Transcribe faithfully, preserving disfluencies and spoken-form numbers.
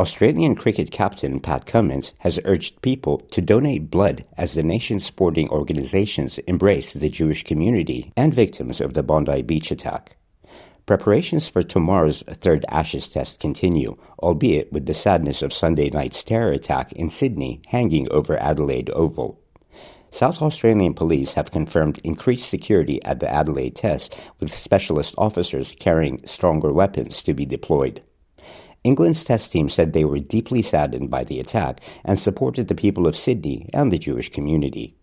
Australian cricket captain Pat Cummins has urged people to donate blood as the nation's sporting organizations embrace the Jewish community and victims of the Bondi Beach attack. Preparations for tomorrow's third Ashes test continue, albeit with the sadness of Sunday night's terror attack in Sydney hanging over Adelaide Oval. South Australian police have confirmed increased security at the Adelaide test, with specialist officers carrying stronger weapons to be deployed. England's test team said they were deeply saddened by the attack and supported the people of Sydney and the Jewish community.